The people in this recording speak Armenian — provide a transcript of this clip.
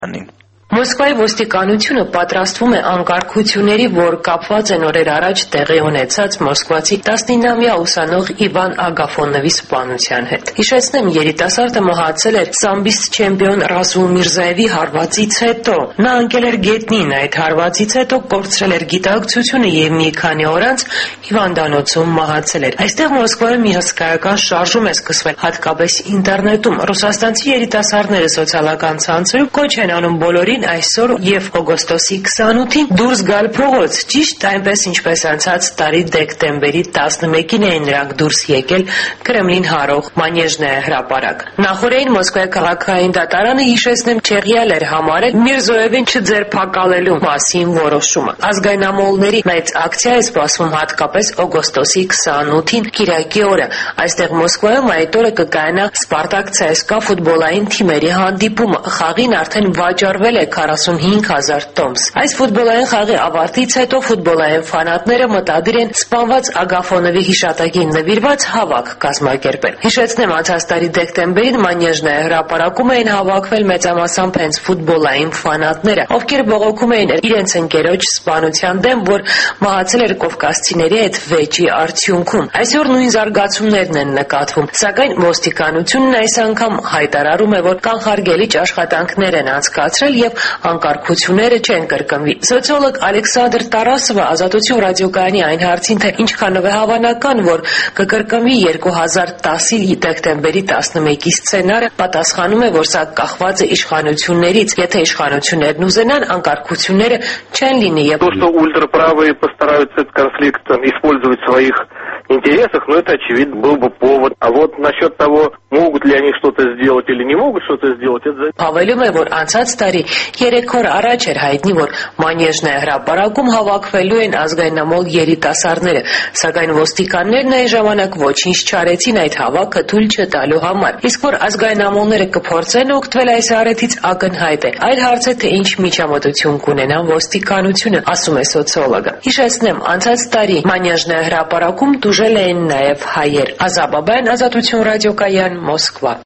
Մոսկվայի ոստիկանությունը պատրաստվում է անկարգությունների, որ կապված են օրեր առաջ տեղի ունեցած մոսկվացի 19-ամյա ուսանող Իվան Ագաֆոնովի սպանության հետ։ Հիշեցնեմ, երիտասարդը մահացել էր սամբիստ չեմպիոն Ռասուլ Միրզաևի հարվածից հետո։ Նա ընկել էր գետնին, այդ հարվածից հետո կորցրել էր գիտակցությունը եւ մի քանի օր անց հիվանդանոցում մահացել էր։ Այստեղ Մոսկվայում մի հսկայական շարժում է սկսվել, հատկապես ինտերնետում։ Ռուսաստանցի երիտասարդները սոցիալական ցանցերում կոչ են անում բոլորին այսօր եւ օգոստոսի 28-ին դուրս գալ փողոց, ճիշտ այնպես ինչպես անցած տարի դեկտեմբերի 11-ին էին նրանք դուրս եկել Կրեմլին հարող Մանեժնայե հրապարակ։ Նախորդին Մոսկվայի քաղաքային դատարանը, հիշեցնեմ, չեղյալ էր համարել Միրզոևին չձերբակալելու մասին որոշումը։ Ազգայնամոլների մեծ ակցիա է սպասվում հատկապես օգոստոսի 28-ին կիրակի օրը։ Այստեղ Մոսկվայում այդ օրը կկայանա Սպարտակ ՑՍԿԱ ֆուտբոլային թիմերի հանդիպումը։ Խաղին արդեն վաճառվել է 45,000 տոմս։ Այս ֆուտբոլային խաղի ավարտից հետո ֆուտբոլային ֆանատները մտադիր են սպանված Ագաֆոնովի հիշատակին նվիրված հավաք կազմակերպել։ Հիշեցնեմ, անցած տարի դեկտեմբերին Մանեժնայե հրապարակում էին հավաքվել մեծամասամբ հենց ֆուտբոլային ֆանատները, ովքեր բողոքում էին իրենց ընկերոջ սպանության դեմ, որ մահացել էր կովկասցիների հետ վեճի արդյունքում։ Այսօր նույն զարգացումներն են նկատվում, սակայն ոստիկանությունն այս անգամ հայտարարում է, որ կանխարգելիչ աշխատանքներ են անցկացրել եւ անկարգությունները չեն կրկնվի։ Սոցիոլոգ Ալեքսանդր Տարասովը Ազատություն ռադիոկայանի այն հարցին, թե ինչքանով է հավանական, որ կկրկնվի 2010-ի դեկտեմբերի 11-ի սցենարը, պատասխանում է, որ սա կախված է իշխանություններից։ Եթե իշխանություններն ուզենան, անկարգությունները չեն լինի եւ то, что ультраправые постараются этот конфликт использовать в своих интересах, это очевидно был бы повод. А вот насчет того, могут ли они что-то сделать или не могут что-то сделать, это Հավելում է, որ անցած տարի 3 օր առաջ էր հայտնի, որ Մանեժնայե հրապարակում հավաքվելու են ազգայնամոլ երիտասարդները, սակայն ոստիկաններն այն ժամանակ ոչինչ չարեցին այդ հավաքը թույլ չտալու համար։ Իսկ որ ազգայնամոլները կփորձեն օգտվել այս առիթից ակնհայտ է։ Այլ հարց է, թե ինչ միջամտություն կունենան ոստիկանությունը, ասում է սոցիոլոգը։ Հիշեցնեմ, անցած տարի Մանեժնայե հրապարակում տուժել էին նաև հայեր։ Ազատ Բաբայան, Ազատություն ռադիոկայան, Մոսկվա։